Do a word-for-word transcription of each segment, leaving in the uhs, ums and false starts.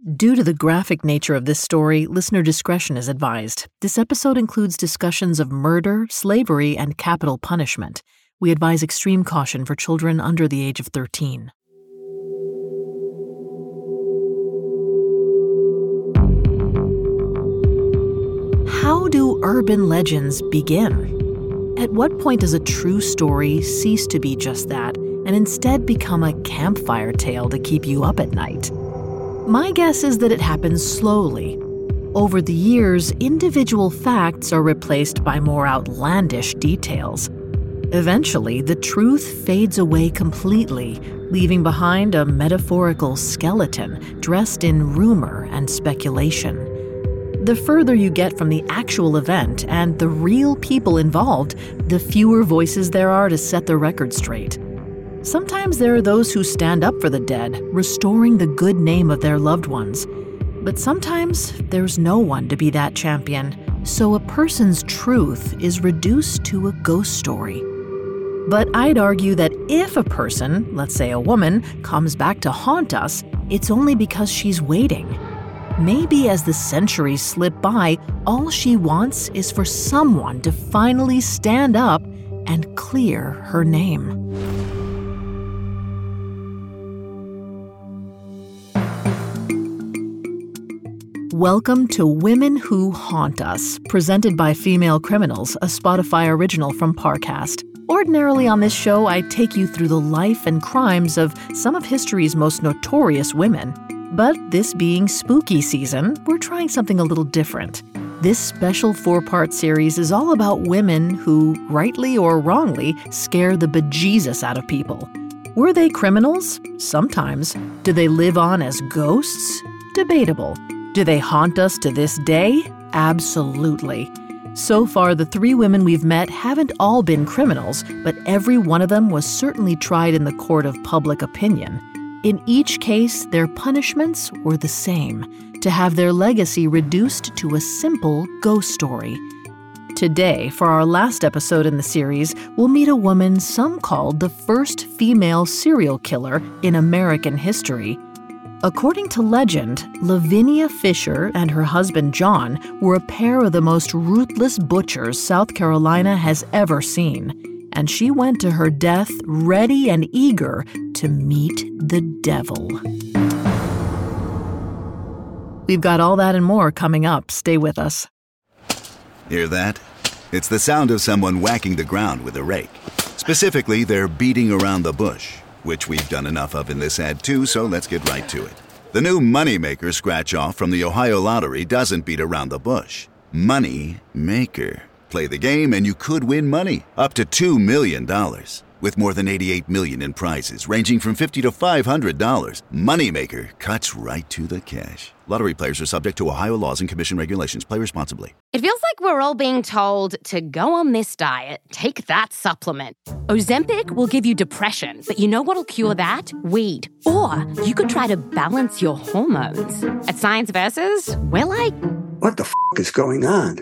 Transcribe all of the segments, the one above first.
Due to the graphic nature of this story, listener discretion is advised. This episode includes discussions of murder, slavery, and capital punishment. We advise extreme caution for children under the age of thirteen. How do urban legends begin? At what point does a true story cease to be just that and instead become a campfire tale to keep you up at night? My guess is that it happens slowly. Over the years, individual facts are replaced by more outlandish details. Eventually, the truth fades away completely, leaving behind a metaphorical skeleton dressed in rumor and speculation. The further you get from the actual event and the real people involved, the fewer voices there are to set the record straight. Sometimes there are those who stand up for the dead, restoring the good name of their loved ones. But sometimes there's no one to be that champion, so a person's truth is reduced to a ghost story. But I'd argue that if a person, let's say a woman, comes back to haunt us, it's only because she's waiting. Maybe as the centuries slip by, all she wants is for someone to finally stand up and clear her name. Welcome to Women Who Haunt Us, presented by Female Criminals, a Spotify original from Parcast. Ordinarily on this show, I take you through the life and crimes of some of history's most notorious women. But this being spooky season, we're trying something a little different. This special four-part series is all about women who, rightly or wrongly, scare the bejesus out of people. Were they criminals? Sometimes. Do they live on as ghosts? Debatable. Do they haunt us to this day? Absolutely. So far, the three women we've met haven't all been criminals, but every one of them was certainly tried in the court of public opinion. In each case, their punishments were the same, to have their legacy reduced to a simple ghost story. Today, for our last episode in the series, we'll meet a woman some called the first female serial killer in American history. According to legend, Lavinia Fisher and her husband John were a pair of the most ruthless butchers South Carolina has ever seen, and she went to her death ready and eager to meet the devil. We've got all that and more coming up. Stay with us. Hear that? It's the sound of someone whacking the ground with a rake. Specifically, they're beating around the bush, which we've done enough of in this ad too, so let's get right to it. The new Moneymaker scratch-off from the Ohio Lottery doesn't beat around the bush. Money Maker. Play the game and you could win money, up to two million dollars. With more than eighty-eight million dollars in prizes, ranging from fifty dollars to five hundred dollars. Moneymaker cuts right to the cash. Lottery players are subject to Ohio laws and commission regulations. Play responsibly. It feels like we're all being told to go on this diet, take that supplement. Ozempic will give you depression, but you know what'll cure that? Weed. Or you could try to balance your hormones. At Science Versus, we're like... What the f*** is going on?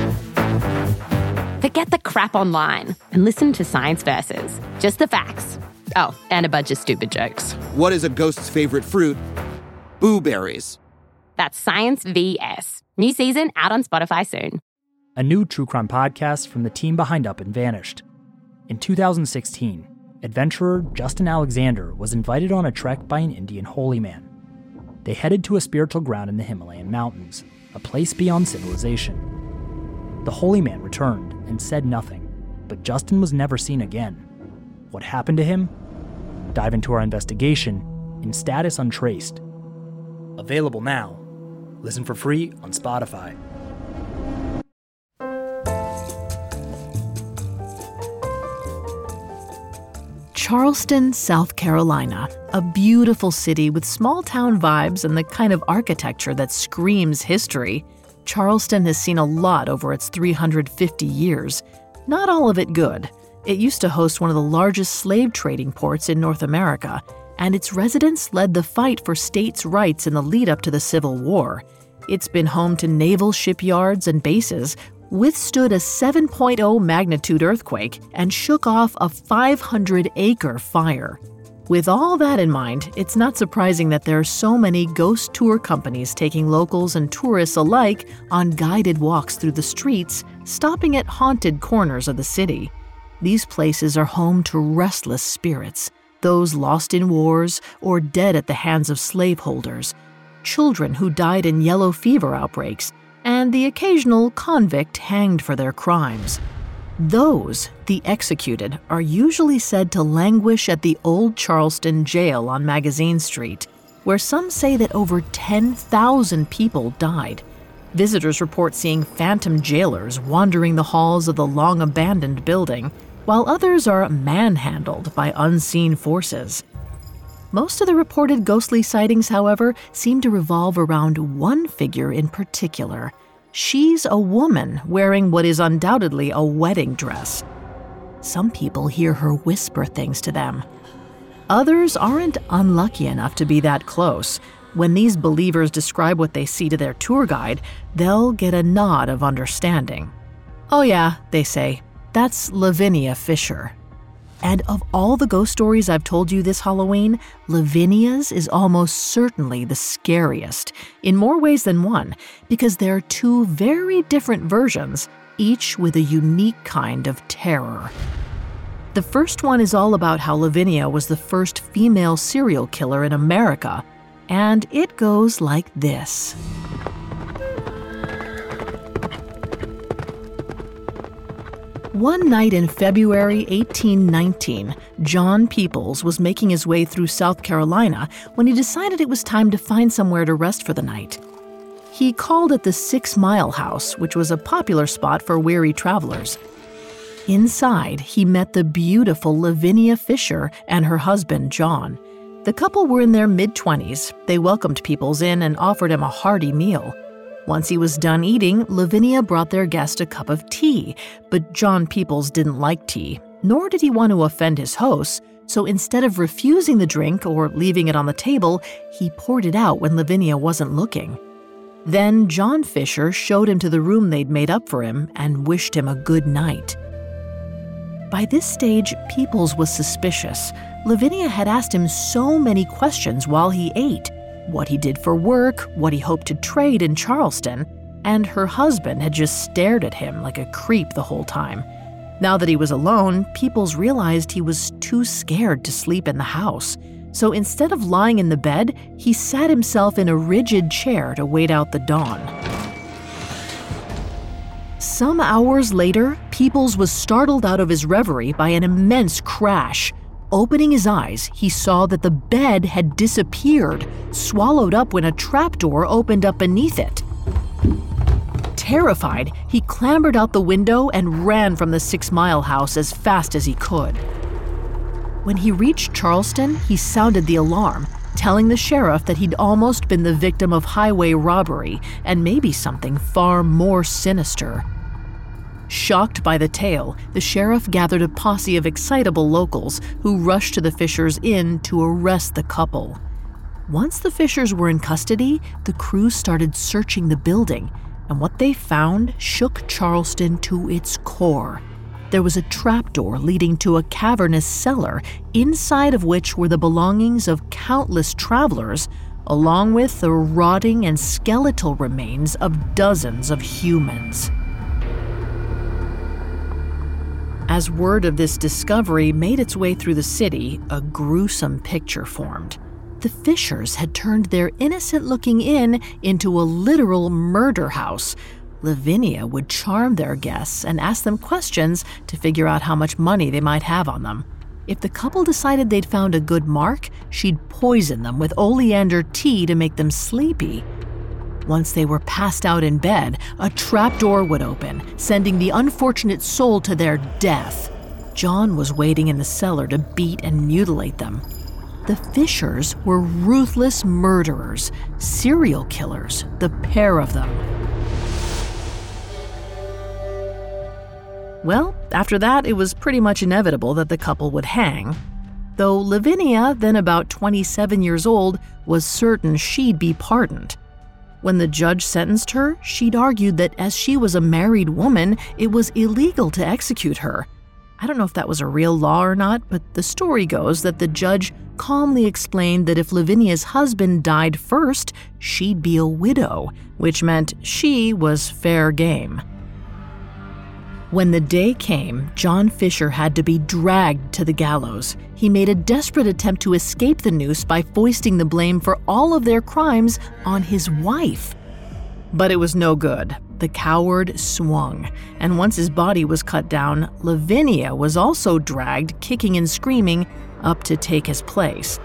Forget the crap online and listen to Science Versus. Just the facts. Oh, and a bunch of stupid jokes. What is a ghost's favorite fruit? Blueberries. That's Science V S. New season out on Spotify soon. A new true crime podcast from the team behind Up and Vanished. In two thousand sixteen, adventurer Justin Alexander was invited on a trek by an Indian holy man. They headed to a spiritual ground in the Himalayan mountains, a place beyond civilization. The holy man returned and said nothing, but Justin was never seen again. What happened to him? Dive into our investigation in Status Untraced. Available now. Listen for free on Spotify. Charleston, South Carolina, a beautiful city with small-town vibes and the kind of architecture that screams history. Charleston has seen a lot over its three hundred fifty years. Not all of it good. It used to host one of the largest slave trading ports in North America, and its residents led the fight for states' rights in the lead-up to the Civil War. It's been home to naval shipyards and bases, withstood a seven point oh magnitude earthquake, and shook off a five hundred acre fire. With all that in mind, it's not surprising that there are so many ghost tour companies taking locals and tourists alike on guided walks through the streets, stopping at haunted corners of the city. These places are home to restless spirits, those lost in wars or dead at the hands of slaveholders, children who died in yellow fever outbreaks, and the occasional convict hanged for their crimes. Those, the executed, are usually said to languish at the old Charleston jail on Magazine Street, where some say that over ten thousand people died. Visitors report seeing phantom jailers wandering the halls of the long-abandoned building, while others are manhandled by unseen forces. Most of the reported ghostly sightings, however, seem to revolve around one figure in particular. She's a woman wearing what is undoubtedly a wedding dress. Some people hear her whisper things to them. Others aren't unlucky enough to be that close. When these believers describe what they see to their tour guide, they'll get a nod of understanding. "Oh yeah," they say, "that's Lavinia Fisher." And of all the ghost stories I've told you this Halloween, Lavinia's is almost certainly the scariest, in more ways than one, because there are two very different versions, each with a unique kind of terror. The first one is all about how Lavinia was the first female serial killer in America, and it goes like this. One night in February eighteen nineteen, John Peoples was making his way through South Carolina when he decided it was time to find somewhere to rest for the night. He called at the Six Mile House, which was a popular spot for weary travelers. Inside, he met the beautiful Lavinia Fisher and her husband, John. The couple were in their mid-twenties. They welcomed Peoples in and offered him a hearty meal. Once he was done eating, Lavinia brought their guest a cup of tea, but John Peoples didn't like tea, nor did he want to offend his hosts, so instead of refusing the drink or leaving it on the table, he poured it out when Lavinia wasn't looking. Then John Fisher showed him to the room they'd made up for him and wished him a good night. By this stage, Peoples was suspicious. Lavinia had asked him so many questions while he ate. What he did for work, what he hoped to trade in Charleston, and her husband had just stared at him like a creep the whole time. Now that he was alone, Peoples realized he was too scared to sleep in the house. So instead of lying in the bed, he sat himself in a rigid chair to wait out the dawn. Some hours later, Peoples was startled out of his reverie by an immense crash. Opening his eyes, he saw that the bed had disappeared, swallowed up when a trapdoor opened up beneath it. Terrified, he clambered out the window and ran from the Six Mile House as fast as he could. When he reached Charleston, he sounded the alarm, telling the sheriff that he'd almost been the victim of highway robbery and maybe something far more sinister. Shocked by the tale, the sheriff gathered a posse of excitable locals who rushed to the Fishers' inn to arrest the couple. Once the Fishers were in custody, the crew started searching the building, and what they found shook Charleston to its core. There was a trapdoor leading to a cavernous cellar, inside of which were the belongings of countless travelers, along with the rotting and skeletal remains of dozens of humans. As word of this discovery made its way through the city, a gruesome picture formed. The Fishers had turned their innocent-looking inn into a literal murder house. Lavinia would charm their guests and ask them questions to figure out how much money they might have on them. If the couple decided they'd found a good mark, she'd poison them with oleander tea to make them sleepy. Once they were passed out in bed, a trapdoor would open, sending the unfortunate soul to their death. John was waiting in the cellar to beat and mutilate them. The Fishers were ruthless murderers, serial killers, the pair of them. Well, after that, it was pretty much inevitable that the couple would hang. Though Lavinia, then about twenty-seven years old, was certain she'd be pardoned. When the judge sentenced her, she'd argued that as she was a married woman, it was illegal to execute her. I don't know if that was a real law or not, but the story goes that the judge calmly explained that if Lavinia's husband died first, she'd be a widow, which meant she was fair game. When the day came, John Fisher had to be dragged to the gallows. He made a desperate attempt to escape the noose by foisting the blame for all of their crimes on his wife. But it was no good. The coward swung, and once his body was cut down, Lavinia was also dragged, kicking and screaming, up to take his place.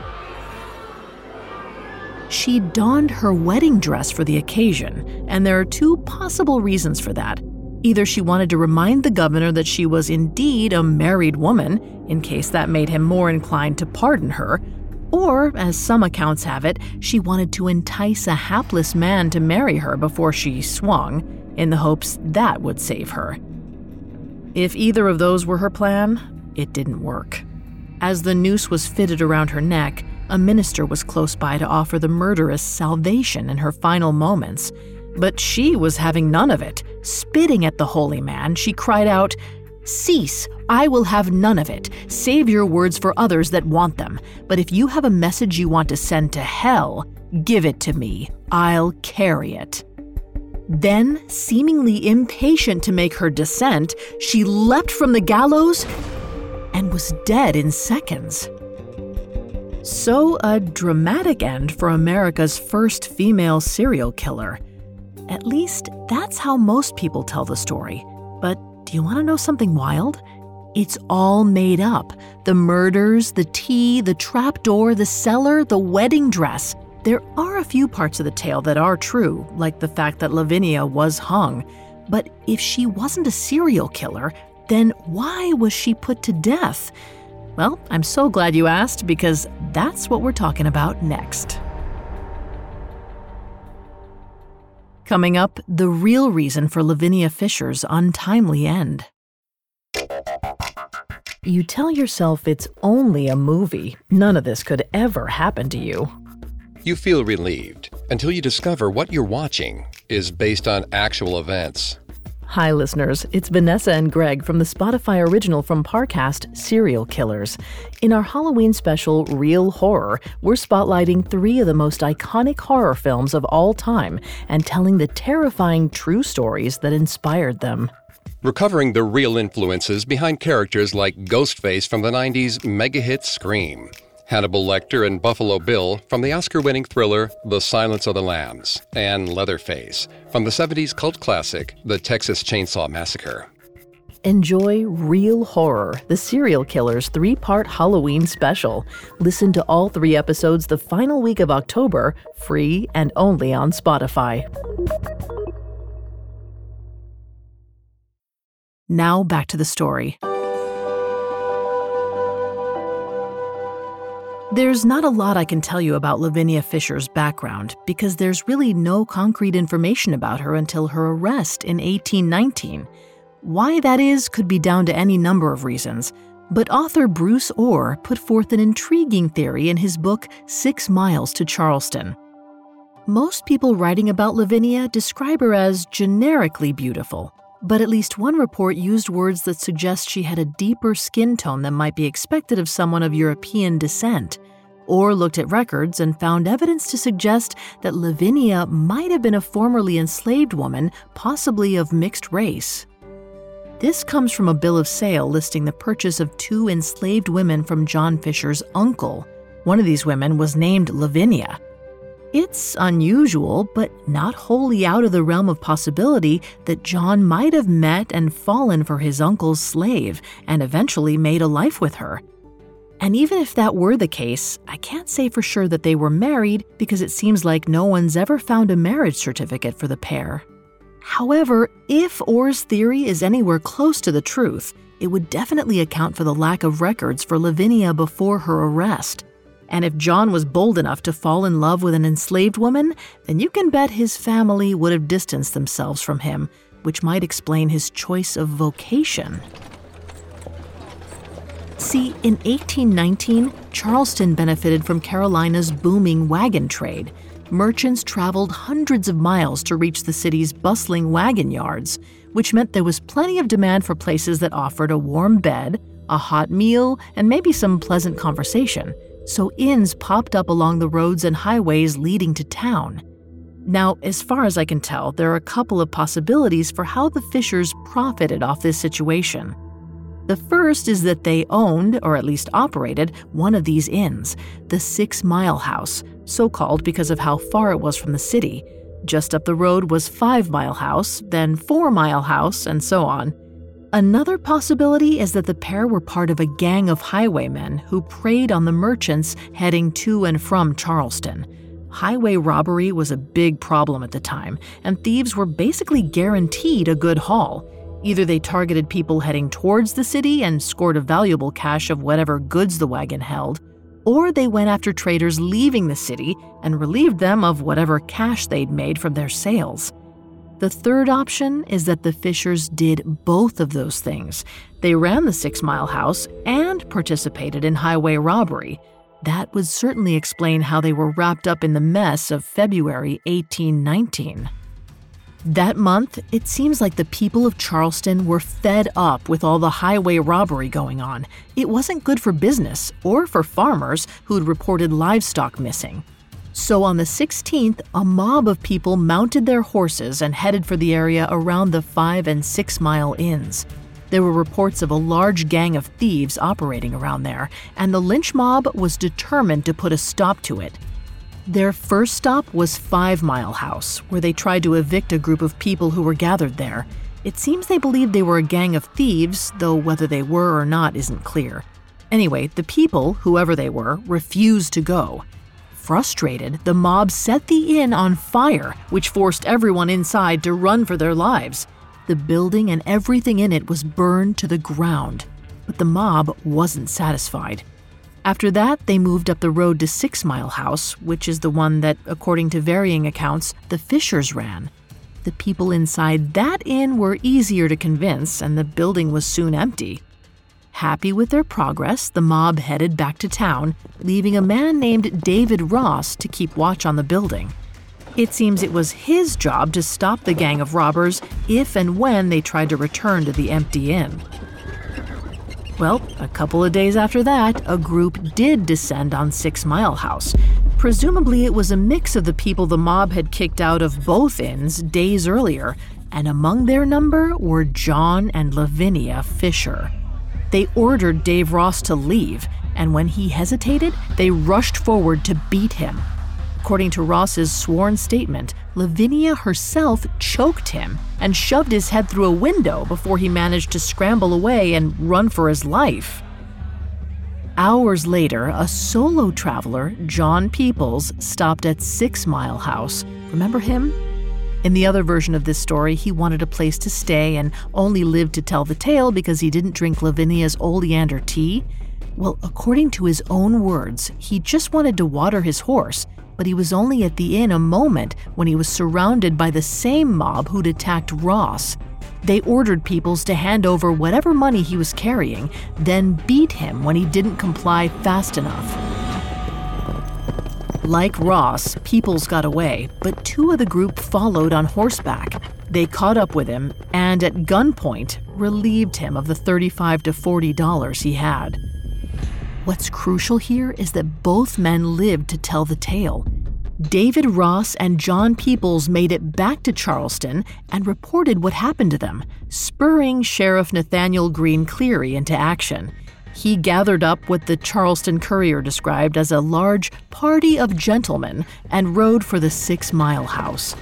She donned her wedding dress for the occasion, and there are two possible reasons for that. Either she wanted to remind the governor that she was indeed a married woman, in case that made him more inclined to pardon her, or, as some accounts have it, she wanted to entice a hapless man to marry her before she swung, in the hopes that would save her. If either of those were her plan, it didn't work. As the noose was fitted around her neck, a minister was close by to offer the murderess salvation in her final moments. But she was having none of it. Spitting at the holy man, she cried out, "Cease! I will have none of it. Save your words for others that want them. But if you have a message you want to send to hell, give it to me. I'll carry it." Then, seemingly impatient to make her descent, she leapt from the gallows and was dead in seconds. So, a dramatic end for America's first female serial killer. At least, that's how most people tell the story. But do you want to know something wild? It's all made up. The murders, the tea, the trapdoor, the cellar, the wedding dress. There are a few parts of the tale that are true, like the fact that Lavinia was hung. But if she wasn't a serial killer, then why was she put to death? Well, I'm so glad you asked, because that's what we're talking about next. Coming up, the real reason for Lavinia Fisher's untimely end. You tell yourself it's only a movie. None of this could ever happen to you. You feel relieved until you discover what you're watching is based on actual events. Hi, listeners. It's Vanessa and Greg from the Spotify original from Parcast, Serial Killers. In our Halloween special, Real Horror, we're spotlighting three of the most iconic horror films of all time and telling the terrifying true stories that inspired them. Recovering the real influences behind characters like Ghostface from the nineties mega-hit Scream, Hannibal Lecter and Buffalo Bill from the Oscar-winning thriller The Silence of the Lambs, and Leatherface from the seventies cult classic The Texas Chainsaw Massacre. Enjoy Real Horror, the Serial Killers three-part Halloween special. Listen to all three episodes the final week of October, free and only on Spotify. Now back to the story. There's not a lot I can tell you about Lavinia Fisher's background because there's really no concrete information about her until her arrest in eighteen nineteen. Why that is could be down to any number of reasons, but author Bruce Orr put forth an intriguing theory in his book Six Miles to Charleston. Most people writing about Lavinia describe her as generically beautiful, but at least one report used words that suggest she had a deeper skin tone than might be expected of someone of European descent, or looked at records and found evidence to suggest that Lavinia might have been a formerly enslaved woman, possibly of mixed race. This comes from a bill of sale listing the purchase of two enslaved women from John Fisher's uncle. One of these women was named Lavinia. It's unusual, but not wholly out of the realm of possibility that John might have met and fallen for his uncle's slave and eventually made a life with her. And even if that were the case, I can't say for sure that they were married because it seems like no one's ever found a marriage certificate for the pair. However, if Orr's theory is anywhere close to the truth, it would definitely account for the lack of records for Lavinia before her arrest. And if John was bold enough to fall in love with an enslaved woman, then you can bet his family would have distanced themselves from him, which might explain his choice of vocation. See, in eighteen nineteen, Charleston benefited from Carolina's booming wagon trade. merchants traveled hundreds of miles to reach the city's bustling wagon yards, which meant there was plenty of demand for places that offered a warm bed, a hot meal, and maybe some pleasant conversation. So inns popped up along the roads and highways leading to town. Now, as far as I can tell, there are a couple of possibilities for how the Fishers profited off this situation. The first is that they owned, or at least operated, one of these inns, the Six Mile House, so called because of how far it was from the city. Just up the road was Five Mile House, then Four Mile House, and so on. Another possibility is that the pair were part of a gang of highwaymen who preyed on the merchants heading to and from Charleston. Highway robbery was a big problem at the time, and thieves were basically guaranteed a good haul. Either they targeted people heading towards the city and scored a valuable cache of whatever goods the wagon held, or they went after traders leaving the city and relieved them of whatever cash they'd made from their sales. The third option is that the Fishers did both of those things. They ran the Six Mile House and participated in highway robbery. That would certainly explain how they were wrapped up in the mess of February eighteen nineteen. That month, it seems like the people of Charleston were fed up with all the highway robbery going on. It wasn't good for business or for farmers who'd reported livestock missing. So on the sixteenth, a mob of people mounted their horses and headed for the area around the Five and Six Mile Inns. There were reports of a large gang of thieves operating around there, and the lynch mob was determined to put a stop to it. Their first stop was Five Mile House, where they tried to evict a group of people who were gathered there. It seems they believed they were a gang of thieves, though whether they were or not isn't clear. Anyway, the people, whoever they were, refused to go. Frustrated, the mob set the inn on fire, which forced everyone inside to run for their lives. The building and everything in it was burned to the ground, but the mob wasn't satisfied. After that, they moved up the road to Six Mile House, which is the one that, according to varying accounts, the Fishers ran. The people inside that inn were easier to convince, and the building was soon empty. Happy with their progress, the mob headed back to town, leaving a man named David Ross to keep watch on the building. It seems it was his job to stop the gang of robbers if and when they tried to return to the empty inn. Well, a couple of days after that, a group did descend on Six Mile House. Presumably it was a mix of the people the mob had kicked out of both inns days earlier, and among their number were John and Lavinia Fisher. They ordered Dave Ross to leave, and when he hesitated, they rushed forward to beat him. According to Ross's sworn statement, Lavinia herself choked him and shoved his head through a window before he managed to scramble away and run for his life. Hours later, a solo traveler, John Peoples, stopped at Six Mile House. Remember him? In the other version of this story, he wanted a place to stay and only lived to tell the tale because he didn't drink Lavinia's oleander tea. Well, according to his own words, he just wanted to water his horse, but he was only at the inn a moment when he was surrounded by the same mob who'd attacked Ross. They ordered Peoples to hand over whatever money he was carrying, then beat him when he didn't comply fast enough. Like Ross, Peoples got away, but two of the group followed on horseback. They caught up with him and, at gunpoint, relieved him of the thirty-five to forty dollars he had. What's crucial here is that both men lived to tell the tale. David Ross and John Peoples made it back to Charleston and reported what happened to them, spurring Sheriff Nathaniel Green Cleary into action. He gathered up what the Charleston Courier described as a large party of gentlemen and rode for the Six Mile House.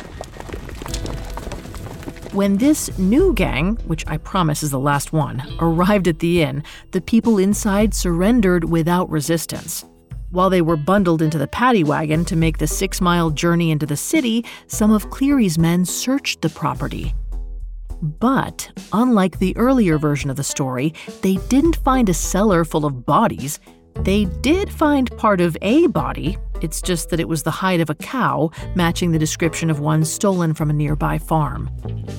When this new gang, which I promise is the last one, arrived at the inn, the people inside surrendered without resistance. While they were bundled into the paddy wagon to make the six-mile journey into the city, some of Cleary's men searched the property. But, unlike the earlier version of the story, they didn't find a cellar full of bodies. They did find part of a body. It's just that it was the hide of a cow, matching the description of one stolen from a nearby farm.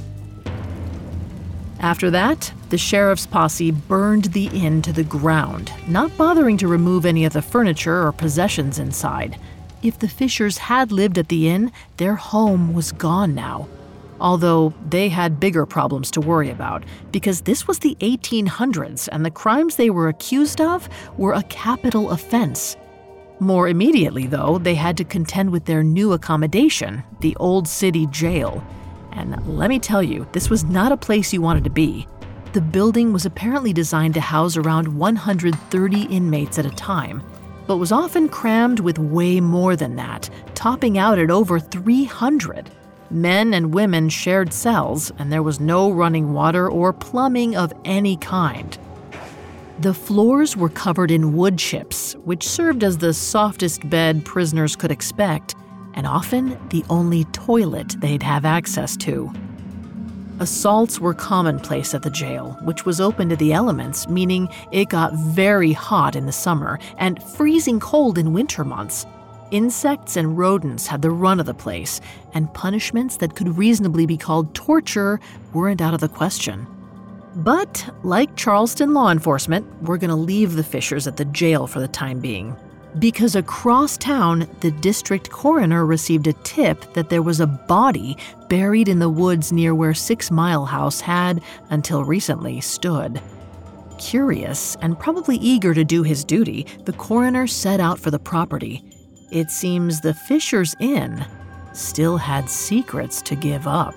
After that, the sheriff's posse burned the inn to the ground, not bothering to remove any of the furniture or possessions inside. If the Fishers had lived at the inn, their home was gone now. Although they had bigger problems to worry about, because this was the eighteen hundreds and the crimes they were accused of were a capital offense. More immediately, though, they had to contend with their new accommodation, the Old City Jail. And let me tell you, this was not a place you wanted to be. The building was apparently designed to house around one hundred thirty inmates at a time, but was often crammed with way more than that, topping out at over three hundred. Men and women shared cells, and there was no running water or plumbing of any kind. The floors were covered in wood chips, which served as the softest bed prisoners could expect, and often the only toilet they'd have access to. Assaults were commonplace at the jail, which was open to the elements, meaning it got very hot in the summer and freezing cold in winter months. Insects and rodents had the run of the place, and punishments that could reasonably be called torture weren't out of the question. But, like Charleston law enforcement, we're going to leave the Fishers at the jail for the time being. Because across town, the district coroner received a tip that there was a body buried in the woods near where Six Mile House had, until recently, stood. Curious, and probably eager to do his duty, the coroner set out for the property. It seems the Fishers Inn still had secrets to give up.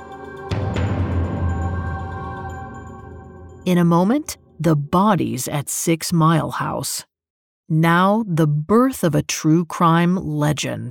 In a moment, the bodies at Six Mile House. Now, the birth of a true crime legend.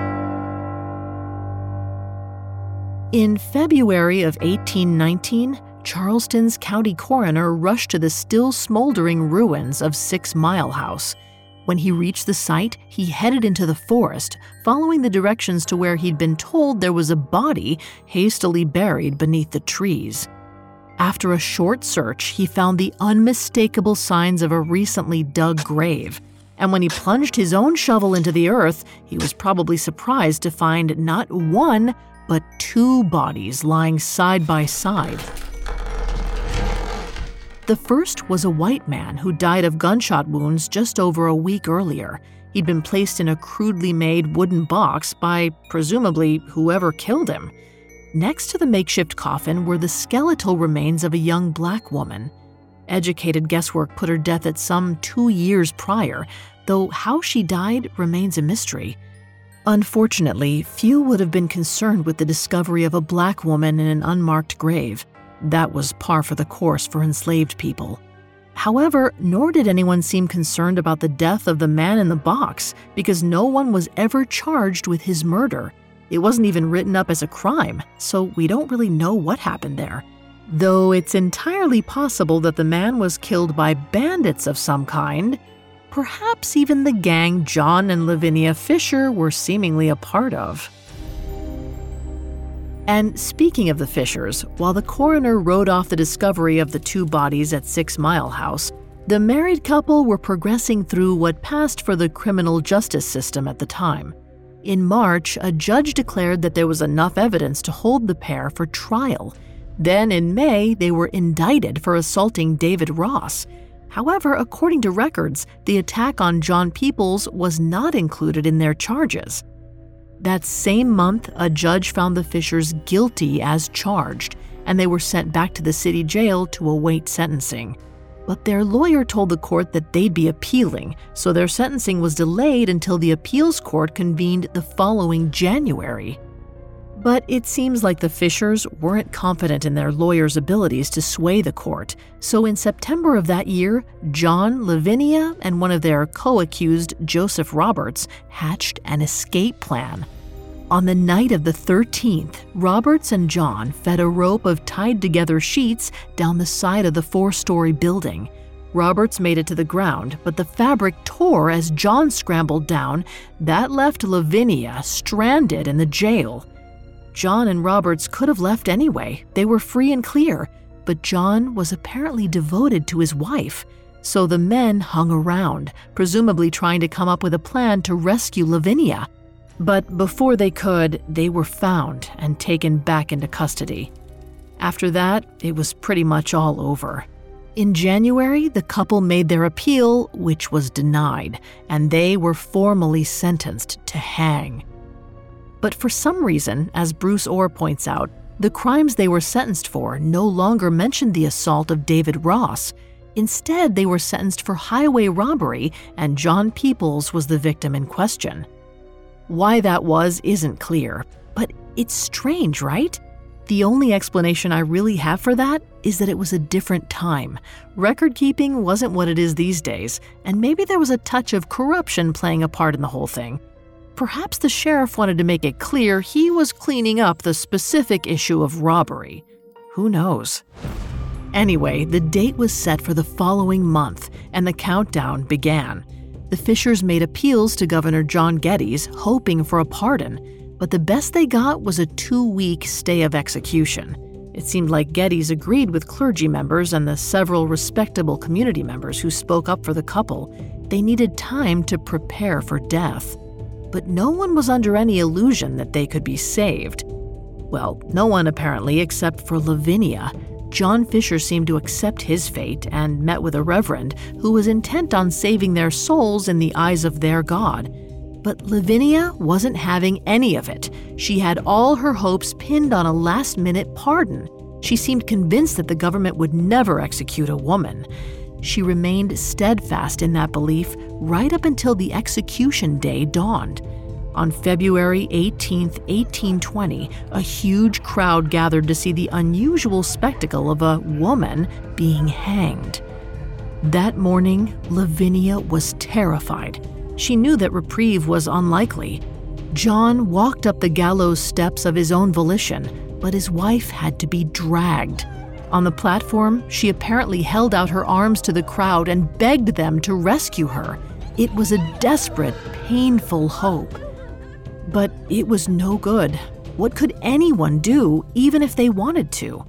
In February of eighteen nineteen, Charleston's county coroner rushed to the still smoldering ruins of Six Mile House. When he reached the site, he headed into the forest, following the directions to where he'd been told there was a body hastily buried beneath the trees. After a short search, he found the unmistakable signs of a recently dug grave. And when he plunged his own shovel into the earth, he was probably surprised to find not one, but two bodies lying side by side. The first was a white man who died of gunshot wounds just over a week earlier. He'd been placed in a crudely made wooden box by, presumably, whoever killed him. Next to the makeshift coffin were the skeletal remains of a young black woman. Educated guesswork put her death at some two years prior, though how she died remains a mystery. Unfortunately, few would have been concerned with the discovery of a black woman in an unmarked grave. That was par for the course for enslaved people. However, nor did anyone seem concerned about the death of the man in the box, because no one was ever charged with his murder. It wasn't even written up as a crime, so we don't really know what happened there. Though it's entirely possible that the man was killed by bandits of some kind, perhaps even the gang John and Lavinia Fisher were seemingly a part of. And speaking of the Fishers, while the coroner wrote off the discovery of the two bodies at Six Mile House, the married couple were progressing through what passed for the criminal justice system at the time. In March, a judge declared that there was enough evidence to hold the pair for trial. Then in May, they were indicted for assaulting David Ross. However, according to records, the attack on John Peoples was not included in their charges. That same month, a judge found the Fishers guilty as charged, and they were sent back to the city jail to await sentencing. But their lawyer told the court that they'd be appealing, so their sentencing was delayed until the appeals court convened the following January. But it seems like the Fishers weren't confident in their lawyer's abilities to sway the court, so in September of that year, John, Lavinia, and one of their co-accused, Joseph Roberts, hatched an escape plan. On the night of the thirteenth, Roberts and John fed a rope of tied-together sheets down the side of the four-story building. Roberts made it to the ground, but the fabric tore as John scrambled down. That left Lavinia stranded in the jail. John and Roberts could have left anyway. They were free and clear, but John was apparently devoted to his wife. So the men hung around, presumably trying to come up with a plan to rescue Lavinia. But before they could, they were found and taken back into custody. After that, it was pretty much all over. In January, the couple made their appeal, which was denied, and they were formally sentenced to hang. But for some reason, as Bruce Orr points out, the crimes they were sentenced for no longer mentioned the assault of David Ross. Instead, they were sentenced for highway robbery, and John Peoples was the victim in question. Why that was isn't clear, but it's strange, right? The only explanation I really have for that is that it was a different time. Record keeping wasn't what it is these days, and maybe there was a touch of corruption playing a part in the whole thing. Perhaps the sheriff wanted to make it clear he was cleaning up the specific issue of robbery. Who knows? Anyway, the date was set for the following month, and the countdown began. The Fishers made appeals to Governor John Geddes, hoping for a pardon, but the best they got was a two-week stay of execution. It seemed like Geddes agreed with clergy members and the several respectable community members who spoke up for the couple. They needed time to prepare for death. But no one was under any illusion that they could be saved. Well, no one apparently except for Lavinia. John Fisher seemed to accept his fate and met with a reverend who was intent on saving their souls in the eyes of their God. But Lavinia wasn't having any of it. She had all her hopes pinned on a last-minute pardon. She seemed convinced that the government would never execute a woman. She remained steadfast in that belief right up until the execution day dawned. On February eighteenth, eighteen twenty, a huge crowd gathered to see the unusual spectacle of a woman being hanged. That morning, Lavinia was terrified. She knew that reprieve was unlikely. John walked up the gallows steps of his own volition, but his wife had to be dragged. On the platform, she apparently held out her arms to the crowd and begged them to rescue her. It was a desperate, painful hope. But it was no good. What could anyone do, even if they wanted to?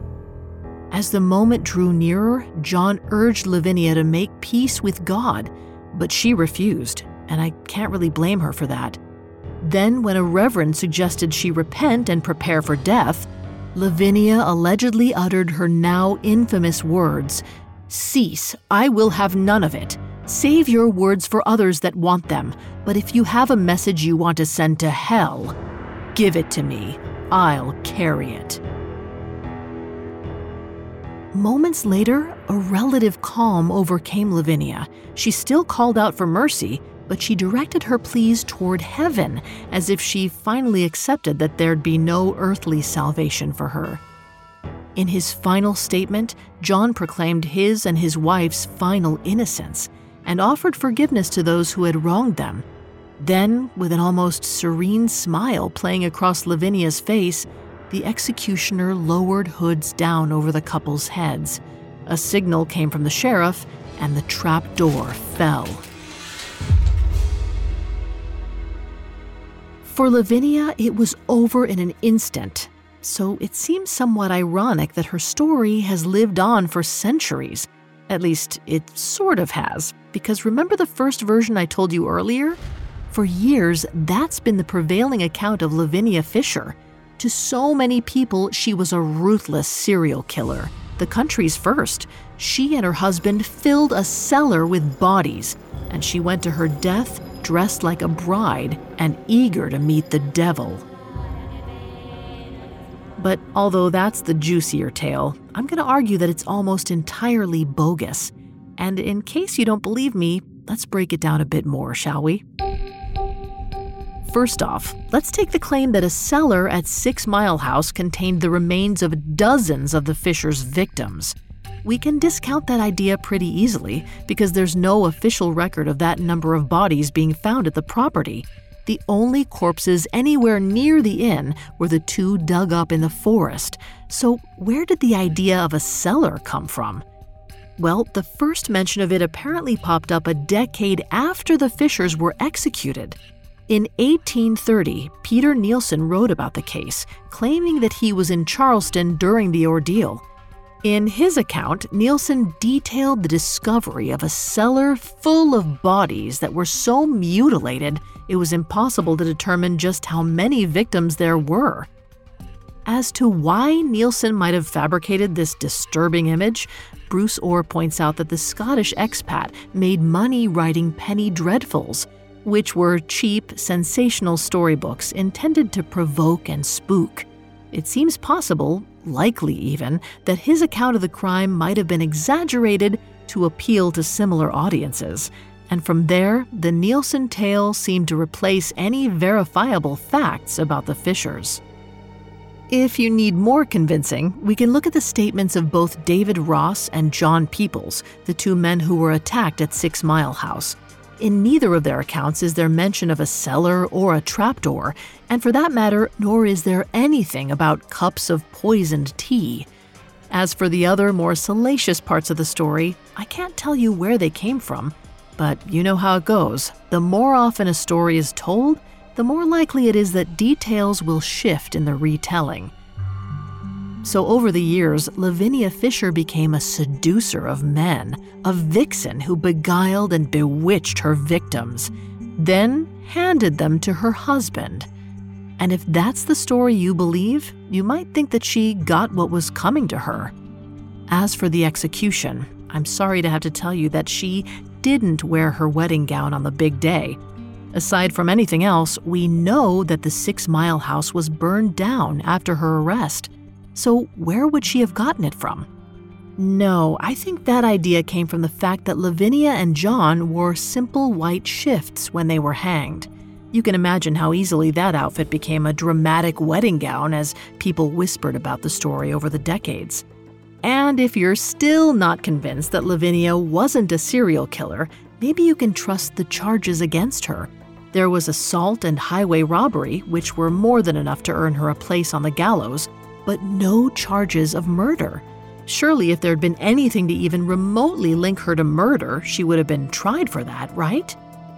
As the moment drew nearer, John urged Lavinia to make peace with God, but she refused, and I can't really blame her for that. Then, when a reverend suggested she repent and prepare for death, Lavinia allegedly uttered her now infamous words, "Cease, I will have none of it. Save your words for others that want them, but if you have a message you want to send to hell, give it to me. I'll carry it." Moments later, a relative calm overcame Lavinia. She still called out for mercy, but she directed her pleas toward heaven, as if she finally accepted that there'd be no earthly salvation for her. In his final statement, John proclaimed his and his wife's final innocence and offered forgiveness to those who had wronged them. Then, with an almost serene smile playing across Lavinia's face, the executioner lowered hoods down over the couple's heads. A signal came from the sheriff, and the trap door fell. For Lavinia, it was over in an instant, so it seems somewhat ironic that her story has lived on for centuries. At least, it sort of has, because remember the first version I told you earlier? For years, that's been the prevailing account of Lavinia Fisher. To so many people, she was a ruthless serial killer. The country's first. She and her husband filled a cellar with bodies, and she went to her death dressed like a bride and eager to meet the devil. But although that's the juicier tale, I'm going to argue that it's almost entirely bogus. And in case you don't believe me, let's break it down a bit more, shall we? First off, let's take the claim that a cellar at Six Mile House contained the remains of dozens of the Fishers' victims. We can discount that idea pretty easily because there's no official record of that number of bodies being found at the property. The only corpses anywhere near the inn were the two dug up in the forest. So where did the idea of a cellar come from? Well, the first mention of it apparently popped up a decade after the Fishers were executed. In eighteen thirty, Peter Nielsen wrote about the case, claiming that he was in Charleston during the ordeal. In his account, Nielsen detailed the discovery of a cellar full of bodies that were so mutilated it was impossible to determine just how many victims there were. As to why Nielsen might have fabricated this disturbing image, Bruce Orr points out that the Scottish expat made money writing penny dreadfuls, which were cheap, sensational storybooks intended to provoke and spook. It seems possible, likely even, that his account of the crime might have been exaggerated to appeal to similar audiences. And from there, the Nielsen tale seemed to replace any verifiable facts about the Fishers. If you need more convincing, we can look at the statements of both David Ross and John Peoples, the two men who were attacked at Six Mile House. In neither of their accounts is there mention of a cellar or a trapdoor, and for that matter, nor is there anything about cups of poisoned tea. As for the other, more salacious parts of the story, I can't tell you where they came from. But you know how it goes. The more often a story is told, the more likely it is that details will shift in the retelling. So over the years, Lavinia Fisher became a seducer of men, a vixen who beguiled and bewitched her victims, then handed them to her husband. And if that's the story you believe, you might think that she got what was coming to her. As for the execution, I'm sorry to have to tell you that she didn't wear her wedding gown on the big day. Aside from anything else, we know that the Six Mile House was burned down after her arrest. So where would she have gotten it from? No, I think that idea came from the fact that Lavinia and John wore simple white shifts when they were hanged. You can imagine how easily that outfit became a dramatic wedding gown as people whispered about the story over the decades. And if you're still not convinced that Lavinia wasn't a serial killer, maybe you can trust the charges against her. There was assault and highway robbery, which were more than enough to earn her a place on the gallows, but no charges of murder. Surely if there'd been anything to even remotely link her to murder, she would have been tried for that, right?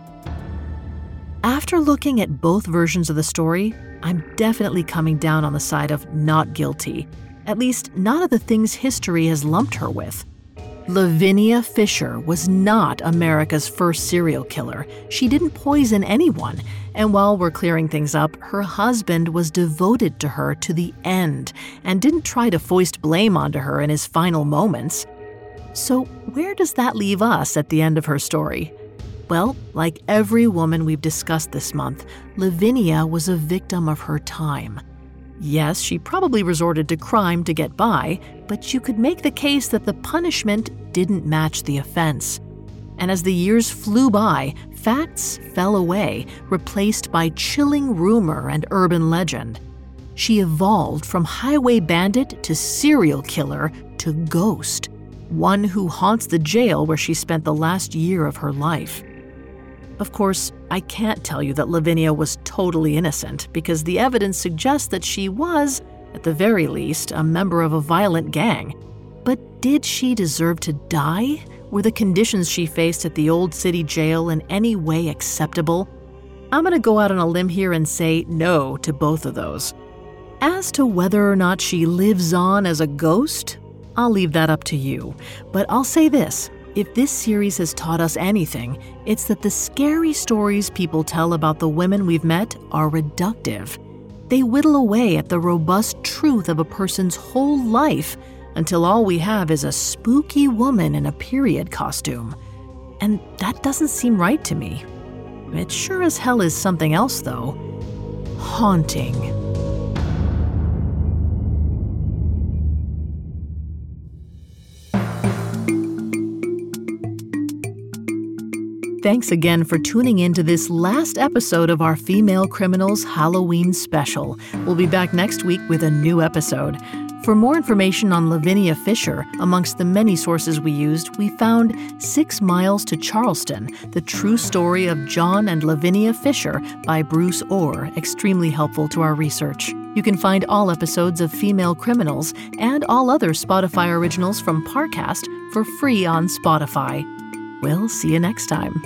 After looking at both versions of the story, I'm definitely coming down on the side of not guilty. At least not of the things history has lumped her with. Lavinia Fisher was not America's first serial killer. She didn't poison anyone. And while we're clearing things up, her husband was devoted to her to the end and didn't try to foist blame onto her in his final moments. So where does that leave us at the end of her story? Well, like every woman we've discussed this month, Lavinia was a victim of her time. Yes, she probably resorted to crime to get by, but you could make the case that the punishment didn't match the offense. And as the years flew by, facts fell away, replaced by chilling rumor and urban legend. She evolved from highway bandit to serial killer to ghost, one who haunts the jail where she spent the last year of her life. Of course, I can't tell you that Lavinia was totally innocent because the evidence suggests that she was, at the very least, a member of a violent gang. But did she deserve to die? Were the conditions she faced at the old city jail in any way acceptable? I'm going to go out on a limb here and say no to both of those. As to whether or not she lives on as a ghost, I'll leave that up to you. But I'll say this. If this series has taught us anything, it's that the scary stories people tell about the women we've met are reductive. They whittle away at the robust truth of a person's whole life until all we have is a spooky woman in a period costume. And that doesn't seem right to me. It sure as hell is something else, though. Haunting. Thanks again for tuning in to this last episode of our Female Criminals Halloween special. We'll be back next week with a new episode. For more information on Lavinia Fisher, amongst the many sources we used, we found Six Miles to Charleston, the true story of John and Lavinia Fisher by Bruce Orr, extremely helpful to our research. You can find all episodes of Female Criminals and all other Spotify originals from Parcast for free on Spotify. We'll see you next time.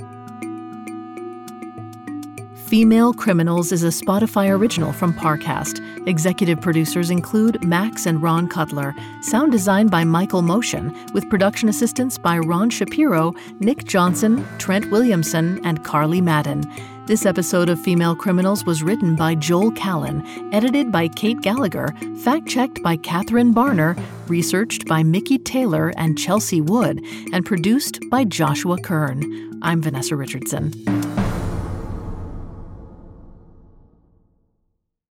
Female Criminals is a Spotify original from Parcast. Executive producers include Max and Ron Cutler. Sound design by Michael Motion, with production assistance by Ron Shapiro, Nick Johnson, Trent Williamson, and Carly Madden. This episode of Female Criminals was written by Joel Callan, edited by Kate Gallagher, fact-checked by Catherine Barner, researched by Mickey Taylor and Chelsea Wood, and produced by Joshua Kern. I'm Vanessa Richardson.